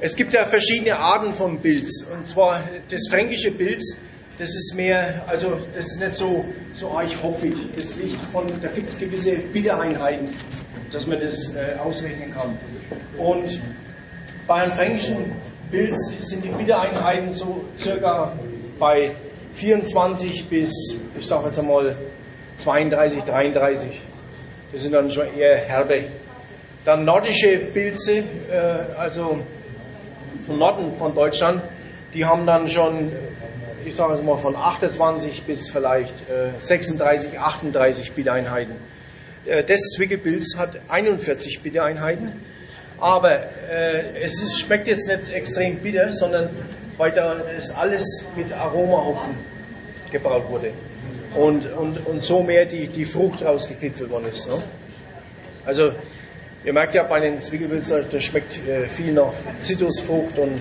Es gibt ja verschiedene Arten von Pilz. Und zwar das fränkische Pilz, das ist mehr, also das ist nicht so, so arg hopfig. Das liegt von, da gibt es gewisse Bittereinheiten, dass man das äh, ausrechnen kann. Und bei einem fränkischen Pilz sind die Bittereinheiten so circa bei vierundzwanzig bis, ich sage jetzt einmal, zweiunddreißig, dreiunddreißig. Das sind dann schon eher herbe. Dann nordische Pilze, äh, also vom Norden von Deutschland, die haben dann schon, ich sage jetzt mal, von achtundzwanzig bis vielleicht äh, sechsunddreißig, achtunddreißig Bittereinheiten. Äh, das Zwickelpilz hat einundvierzig Bittereinheiten, aber äh, es ist, schmeckt jetzt nicht extrem bitter, sondern weil da das alles mit Aromahopfen gebraut wurde und, und, und so mehr die, die Frucht rausgekitzelt worden ist. Ne? Also ihr merkt ja bei den Zwickelpilzen, da schmeckt äh, viel nach Zitrusfrucht und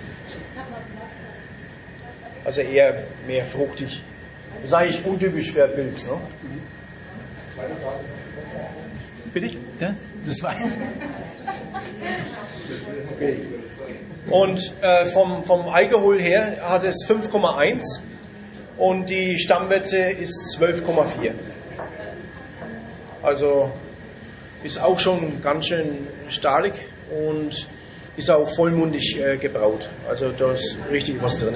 also eher mehr fruchtig. Das ist eigentlich untypisch für ein Pilz. Ne? Bitte? Ja? Das war. Okay. Und äh, vom, vom Alkohol her hat es fünf Komma eins und die Stammwürze ist zwölf Komma vier. Also ist auch schon ganz schön stark und ist auch vollmundig äh, gebraut. Also da ist richtig was drin.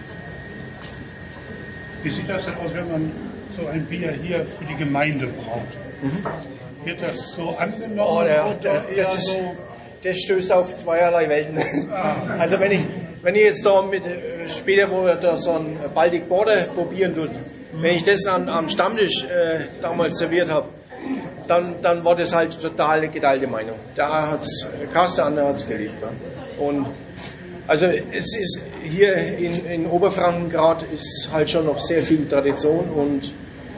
Wie sieht das denn aus, wenn man so ein Bier hier für die Gemeinde braucht? Mhm. Wird das so angenommen? Oh, der, der, das, ist, so das stößt auf zweierlei Welten. Ah. Also wenn ich, wenn ich jetzt da mit, später, wo wir da so ein Baltic Border probieren tut, mhm. wenn ich das an, am Stammtisch äh, damals serviert habe, dann, dann war das halt total geteilte Meinung. Da hat es Kass, der andere hat es geliebt. Ne? Und also es ist hier in, in Oberfranken gerade ist halt schon noch sehr viel Tradition und,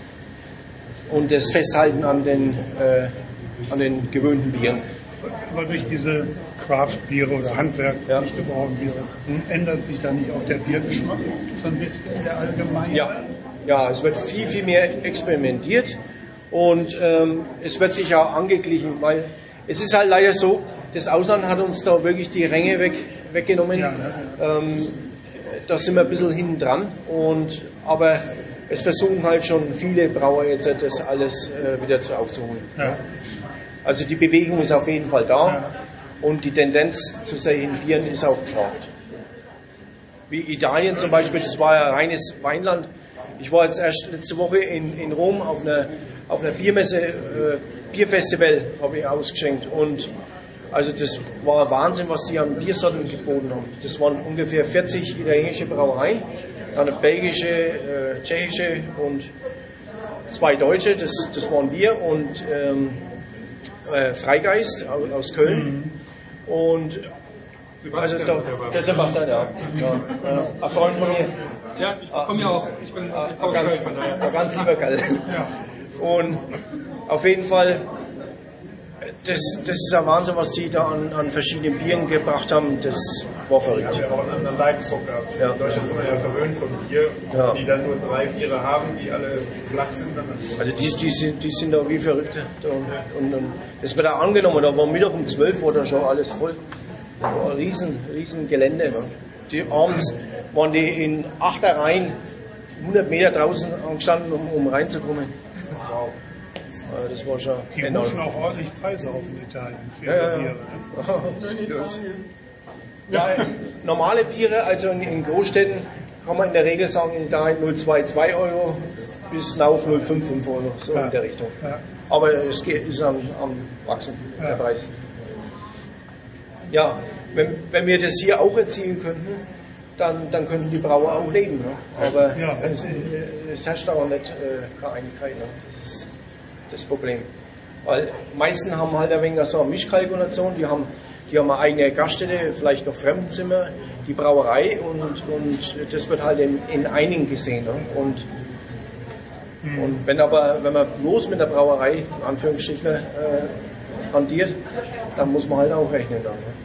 und das Festhalten an den, äh, an den gewöhnten Bieren. Aber durch diese Craft-Biere oder Handwerk, ja. nicht gebrauten Biere, hm? ändert sich dann nicht auch der Biergeschmack so ein bisschen der allgemeine? Ja. ja, es wird viel, viel mehr experimentiert und ähm, es wird sich auch angeglichen, weil es ist halt leider so, das Ausland hat uns da wirklich die Ränge weg, weggenommen. Ja, ne? ähm, da sind wir ein bisschen hinten dran. Und, aber es versuchen halt schon viele Brauer jetzt das alles äh, wieder zu aufzuholen. Ja. Also die Bewegung ist auf jeden Fall da. Ja. Und die Tendenz zu solchen Bieren ist auch gefragt. Wie Italien zum Beispiel, das war ja reines Weinland. Ich war jetzt erst letzte Woche in, in Rom auf einer, auf einer Biermesse, äh, Bierfestival habe ich ausgeschenkt. Und also das war Wahnsinn, was die an Biersorten geboten haben. Das waren ungefähr vierzig italienische Brauereien, eine belgische, äh, tschechische und zwei deutsche, das, das waren wir und ähm, äh, Freigeist aus, aus Köln. Mhm. Und also da, der Sebastian, ja. ja. Äh, ein Freund von mir. Ja, ich komme ja auch. Ich bin äh, ganz, ein ganz lieber Kerl. Ja. Und auf jeden Fall Das, das ist ein Wahnsinn, was die da an, an verschiedenen Bieren gebracht haben. Das war verrückt. Ja, wir haben auch einen anderen Leitzucker gehabt. Ja. In Deutschland sind wir ja verwöhnt von Bier, ja. die dann nur drei Biere haben, die alle flach sind. Also die, die, sind, die sind da wie verrückt. Und, und, und das wird auch angenommen. Da war Mittag um zwölf Uhr da schon alles voll. Da war ein riesen, riesen Gelände. Ne? Die abends waren die in Achtereien hundert Meter draußen angestanden, um, um reinzukommen. Wow. Das war schon die enorm. rufen auch ordentlich Preise auf in Italien für ja, ja. Biere. Ne? Ja, normale Biere, also in, in Großstädten, kann man in der Regel sagen, in Italien null Komma zweiundzwanzig Euro bis auf null Komma fünfundfünfzig Euro, so ja. in der Richtung. Ja. Aber es geht, ist am, am Wachsen, ja. der Preis. Ja, wenn, wenn wir das hier auch erzielen könnten, dann, dann könnten die Brauer auch leben. Ne? Aber ja. es, es herrscht aber nicht äh, keine Einigkeit. Ne? Das ist das Problem. Weil die meisten haben halt ein wenig so eine Mischkalkulation, die haben, die haben eine eigene Gaststätte, vielleicht noch Fremdenzimmer, die Brauerei und, und das wird halt in, in einigen gesehen. Ne? Und, mhm. und wenn aber, wenn man bloß mit der Brauerei, in Anführungsstrichen, äh, hantiert, dann muss man halt auch rechnen. Dann, ne?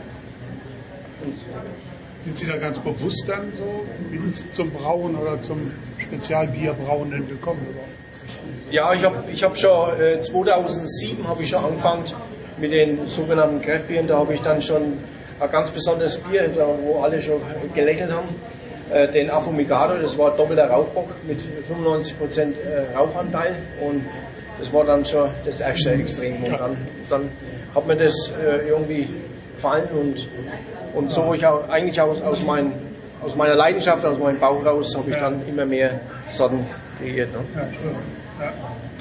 Sind Sie da ganz bewusst dann so zum Brauen oder zum Spezialbierbrauen denn gekommen? Ja, ich habe ich hab schon äh, zweitausendsieben habe ich schon angefangen mit den sogenannten Craftbieren. Da habe ich dann schon ein ganz besonderes Bier, wo alle schon gelächelt haben. Äh, den Affumigado, das war doppelter Rauchbock mit fünfundneunzig Prozent äh, Rauchanteil und das war dann schon das erste Extrem. Und dann, dann hat mir das äh, irgendwie gefallen und, und so ich auch eigentlich aus, aus, mein, aus meiner Leidenschaft, aus meinem Bauch raus, habe ich dann immer mehr Sorten kreiert. Ne? Ja, schön. Ja.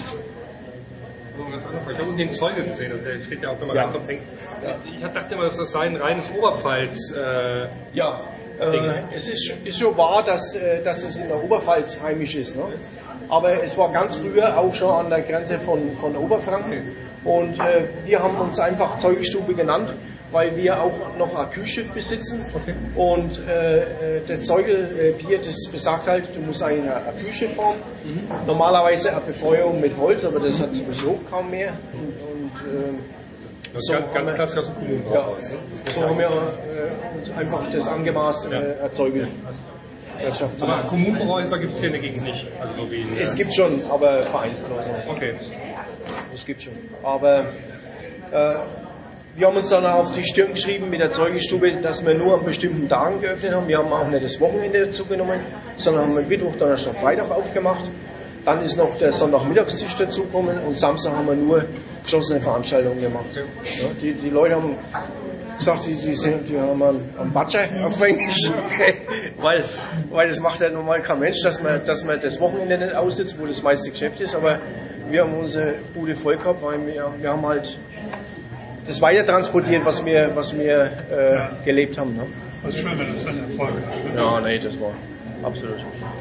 Ganz anders. Ich habe unten den Zeuge gesehen, das steht ja auch, wenn man Ja. reinkommt. Ja. Ich dachte immer, dass das sei ein reines Oberpfalz. Äh, ja, äh, es ist, ist schon wahr, dass, äh, dass es in der Oberpfalz heimisch ist. Ne? Aber es war ganz früher auch schon an der Grenze von, von Oberfranken. Und äh, wir haben uns einfach Zeugestube genannt, weil wir auch noch ein Kühlschiff besitzen. Okay. Und äh, das Zeugelbier, das besagt halt, du musst eigentlich ein Kühlschiff haben. Mhm. Normalerweise eine Befeuerung mit Holz, aber das hat sowieso kaum mehr. Und, und, äh, das ist so ganz, ganz wir, klassisch aus dem Kommunenbau ja, aus. Ne? So haben wir äh, uns einfach das angemaßt, ja. äh, eine Zeugelwirtschaft zu machen. Aber Kommunenhäuser gibt es hier in der Gegend nicht. Also so wie in, es gibt schon, aber vereinzelt. Okay. Es gibt schon. Aber äh, wir haben uns dann auf die Stirn geschrieben mit der Zeugestube, dass wir nur an bestimmten Tagen geöffnet haben. Wir haben auch nicht das Wochenende dazu genommen, sondern haben Mittwoch, Donnerstag, Freitag aufgemacht. Dann ist noch der Sonntagmittagstisch dazugekommen und Samstag haben wir nur geschlossene Veranstaltungen gemacht. Ja, die, die Leute haben gesagt, die, die, sind, die haben einen, einen Batscher auf Englisch, weil, weil das macht ja normal kein Mensch, dass man, dass man das Wochenende nicht ausnutzt, wo das meiste Geschäft ist, aber wir haben unsere Bude voll gehabt, weil wir, wir haben halt das weiter transportiert, was wir, was wir äh, gelebt haben. Ne? Das ist schön, wenn das ein Erfolg ist. Ja, nee, das war absolut.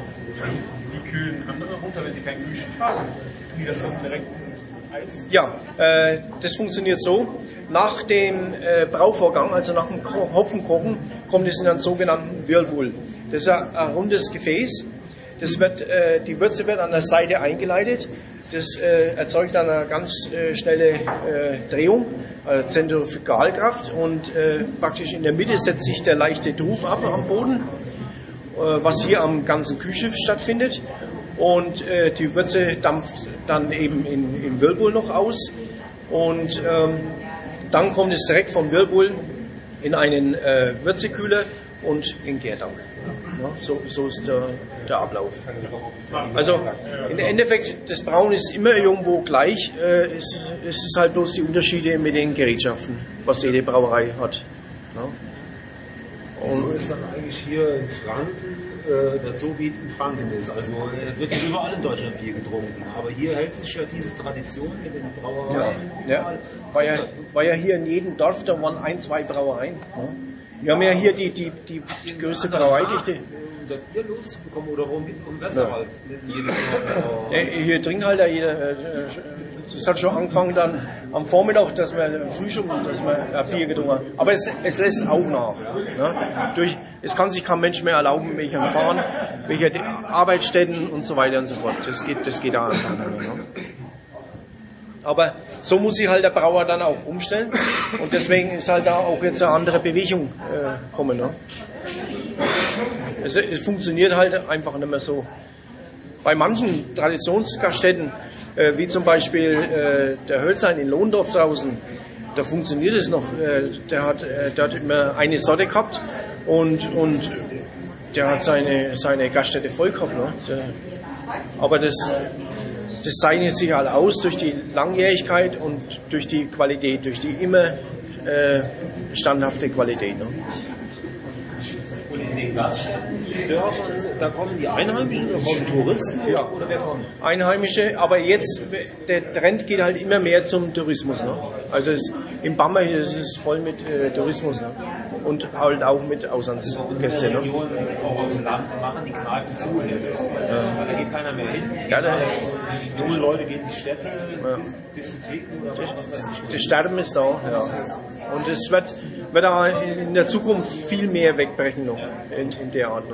Wie kühlen andere runter, wenn sie kein Kühlschiff haben? Tun die das dann direkt in Eis? Ja, äh, das funktioniert so. Nach dem äh, Brauvorgang, also nach dem Hopfenkochen, kommt es in einen sogenannten Whirlpool. Das ist ein, ein rundes Gefäß. Das wird, äh, die Würze wird an der Seite eingeleitet. Das äh, erzeugt dann eine ganz äh, schnelle äh, Drehung, äh, Zentrifugalkraft und äh, praktisch in der Mitte setzt sich der leichte Druck ab am Boden, äh, was hier am ganzen Kühlschiff stattfindet. Und äh, die Würze dampft dann eben in, im Whirlpool noch aus und ähm, dann kommt es direkt vom Whirlpool in einen äh, Würzekühler und in Gärtank. Ja, so, so ist der, der Ablauf. Also im Endeffekt, das Brauen ist immer irgendwo gleich. Äh, es, es ist halt bloß die Unterschiede mit den Gerätschaften, was jede Brauerei hat. Ja. Wieso ist dann eigentlich hier in Franken äh, das so wie in Franken ist? Also äh, wird ja überall in Deutschland Bier getrunken, aber hier hält sich ja diese Tradition mit den Brauereien. Ja, ja. War, ja, war ja hier in jedem Dorf, da waren ein, zwei Brauereien. Ja. Wir haben ja hier die, die, die, die größte Brauereidichte. Um das Bier loszubekommen oder um, um Westerwald? Ja. Äh, hier trinkt halt ja jeder. Es hat schon angefangen dann am Vormittag, dass wir früh schon dass wir ein Bier getrunken haben. Aber es, es lässt auch nach. Ne? Durch, es kann sich kein Mensch mehr erlauben, welche Fahren, welche Arbeitsstätten und so weiter und so fort. Das geht, das geht auch einfach nicht mehr. Ne? Aber so muss sich halt der Brauer dann auch umstellen und deswegen ist halt da auch jetzt eine andere Bewegung äh, kommen. Ne? Es, es funktioniert halt einfach nicht mehr so. Bei manchen Traditionsgaststätten, äh, wie zum Beispiel äh, der Hölzlein in Lohndorf draußen, da funktioniert es noch. Äh, der, hat, äh, der hat immer eine Sorte gehabt und, und der hat seine, seine Gaststätte voll gehabt. Ne? Der, aber das... Das zeichnet sich halt aus durch die Langjährigkeit und durch die Qualität, durch die immer äh, standhafte Qualität. Ne? Und in den Gaststätten-Dörfern, da kommen die Einheimischen oder kommen Touristen? Ja, oder wer kommt? Einheimische, aber jetzt, der Trend geht halt immer mehr zum Tourismus. Ne? Also es, im Bamberg ist es voll mit äh, Tourismus. Ne? Und halt auch mit Auslandsgästen. Ne? Auch im Land machen die Kneipen zu. Ja. Da geht keiner mehr hin. Ja, da, die junge Leute gehen in die Städte, ja. Diskotheken oder was? Das Sterben ist da. Ja. Und es wird, wird auch in der Zukunft viel mehr wegbrechen noch in, in der Art. Ne?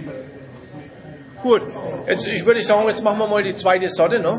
Gut, jetzt, ich würde sagen, jetzt machen wir mal die zweite Sorte. Ne?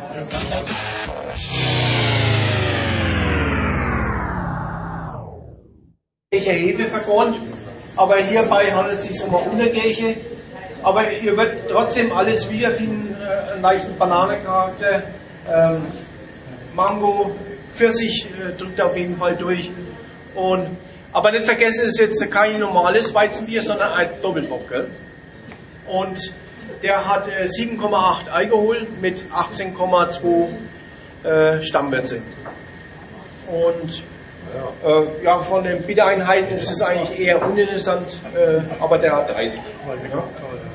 Hefe vergoren, aber hierbei handelt es sich um eine Untergärche. Aber ihr werdet trotzdem alles wiederfinden, äh, einen leichten Bananencharakter, ähm, Mango, Pfirsich äh, drückt auf jeden Fall durch. Und Aber nicht vergessen, es ist jetzt kein normales Weizenbier, sondern ein Doppelbock. Gell? Und der hat äh, sieben Komma acht Alkohol mit achtzehn Komma zwei äh, Stammwürze. Und äh, ja, von den Bittereinheiten ist es eigentlich eher uninteressant, äh, aber der hat dreißig. Ja.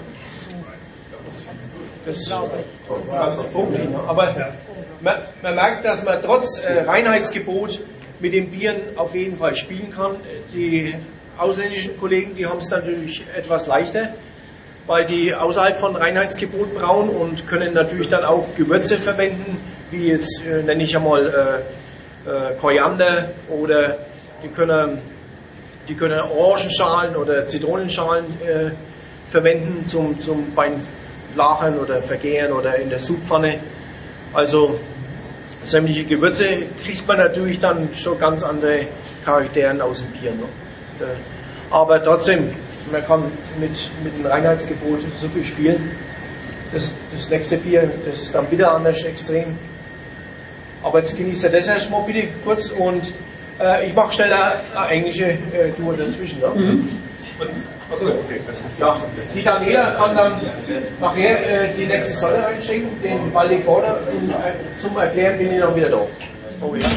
Das ist ganz fruchtig. Aber man, man merkt, dass man trotz äh, Reinheitsgebot mit den Bieren auf jeden Fall spielen kann. Die ausländischen Kollegen, die haben es natürlich etwas leichter, weil die außerhalb von Reinheitsgebot brauen und können natürlich dann auch Gewürze verwenden, wie jetzt äh, nenne ich einmal äh, äh, Koriander, oder die können, die können Orangenschalen oder Zitronenschalen äh, verwenden zum, zum beim Lachern oder Vergären oder in der Supppfanne. Also sämtliche Gewürze kriegt man natürlich dann schon ganz andere Charakteren aus dem Bier. Ne? Aber trotzdem, man kann mit, mit dem Reinheitsgebot so viel spielen. Das, das nächste Bier, das ist dann wieder anders extrem. Aber jetzt genießt ihr das erstmal bitte kurz und äh, ich mache schnell eine, eine englische äh, Tour dazwischen. Ne? Mhm. Ja, die Daniela kann dann nachher äh, die nächste Sonne einschenken, den Baltic Border, und äh, zum Erklären bin ich dann wieder da. Oh, ja.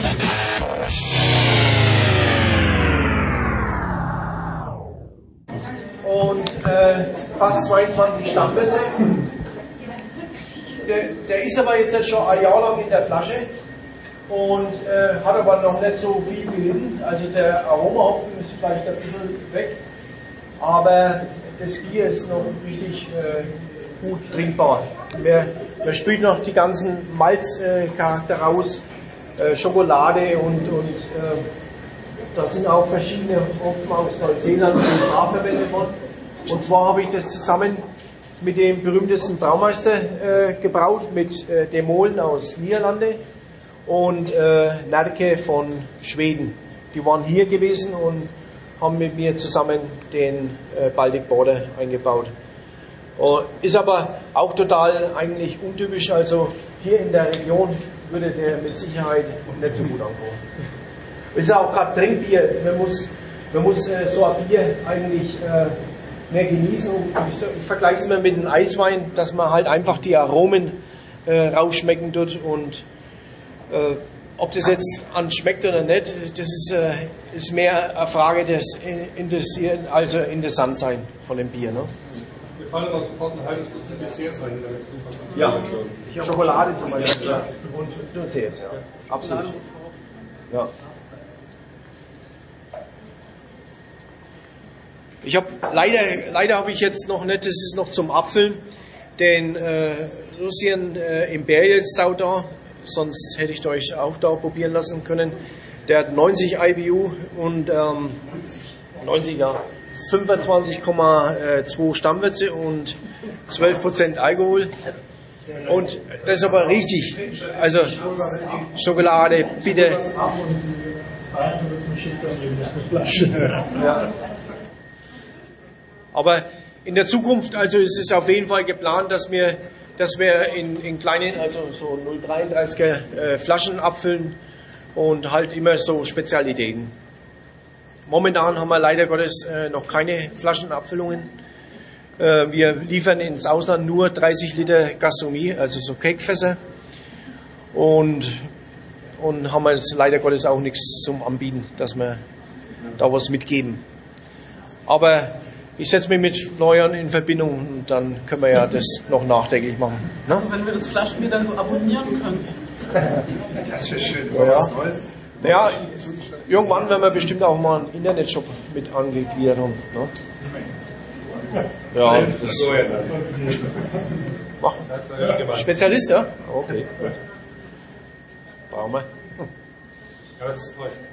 Und äh, fast zweiundzwanzig Stammplätze. Der, der ist aber jetzt schon ein Jahr lang in der Flasche und äh, hat aber noch nicht so viel gelitten. Also der Aromahopfen ist vielleicht ein bisschen weg. Aber das Bier ist noch richtig äh, gut trinkbar. Man, man spürt noch die ganzen Malzcharakter äh, raus, äh, Schokolade und, und äh, da sind auch verschiedene Hopfen aus Neuseeland und U S A verwendet worden. Und zwar habe ich das zusammen mit dem berühmtesten Braumeister äh, gebraut, mit äh, Demolen aus Niederlande und äh, Närke von Schweden. Die waren hier gewesen und haben mit mir zusammen den äh, Baltic Border eingebaut. Uh, ist aber auch total eigentlich untypisch, also hier in der Region würde der mit Sicherheit nicht so gut ankommen. Ist auch gerade Trinkbier, man muss, man muss äh, so ein Bier eigentlich äh, mehr genießen. Und ich, so, ich vergleiche es immer mit einem Eiswein, dass man halt einfach die Aromen äh, rausschmecken tut und äh, ob das jetzt anschmeckt oder nicht, das ist, äh, ist mehr eine Frage des Interessieren, also interessant sein von dem Bier. Ne? Wir fallen aber sofort ein halbes Dutzend Desserts ein. Ja, Schokolade zum Beispiel. Ja. Und Desserts, ja. Absolut. Ja. Ich habe leider, leider habe ich jetzt noch nicht, das ist noch zum Abfüllen, den äh, Russian äh, Imperial Stout da. Sonst hätte ich euch auch da probieren lassen können. Der hat neunzig I B U und ähm, neunzig, ja, fünfundzwanzig Komma zwei Stammwürze und zwölf Prozent Alkohol. Und das ist aber richtig. Also Schokolade, bitte. Ja. Aber in der Zukunft, also ist es auf jeden Fall geplant, dass wir dass wir in, in kleinen, also so null Komma dreiunddreißiger äh, Flaschen abfüllen und halt immer so Spezialitäten. Momentan haben wir leider Gottes äh, noch keine Flaschenabfüllungen. Äh, wir liefern ins Ausland nur dreißig Liter Gastronomie, also so Cakefässer, und, und haben jetzt leider Gottes auch nichts zum Anbieten, dass wir da was mitgeben. Aber ich setze mich mit Florian in Verbindung und dann können wir ja das noch nachträglich machen. Ne? Also wenn wir das Flaschenbier dann so abonnieren können. Das wäre schön. Ja. Ja, irgendwann werden wir bestimmt auch mal einen Internetshop mit angegliedert haben. Ne? Ja, das machen. Spezialist, ja? Okay. Brauchen wir. Ja, das ist toll.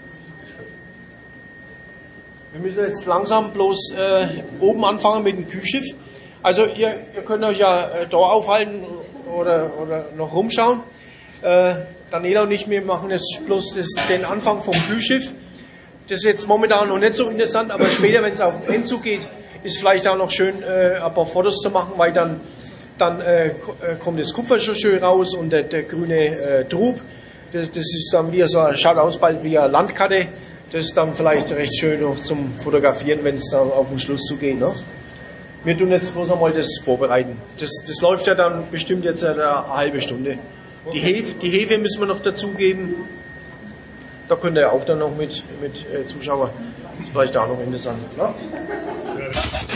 Wir müssen jetzt langsam bloß äh, oben anfangen mit dem Kühlschiff. Also ihr, ihr könnt euch ja äh, da aufhalten oder, oder noch rumschauen. Äh, Daniela und ich, wir machen jetzt bloß das, den Anfang vom Kühlschiff. Das ist jetzt momentan noch nicht so interessant, aber später, wenn es auf den Endzug geht, ist vielleicht auch noch schön, äh, ein paar Fotos zu machen, weil dann, dann äh, kommt das Kupfer schon schön raus und der, der grüne äh, Trub. Das, das ist dann wie so, schaut aus bald wie eine Landkarte. Das ist dann vielleicht recht schön noch zum Fotografieren, wenn es dann auf den Schluss zugeht. Ne? Wir tun jetzt bloß einmal das vorbereiten. Das, das läuft ja dann bestimmt jetzt eine halbe Stunde. Die Hefe, die Hefe müssen wir noch dazugeben. Da könnt ihr auch dann noch mit, mit äh, Zuschauer. Das ist vielleicht auch noch interessant. Ne?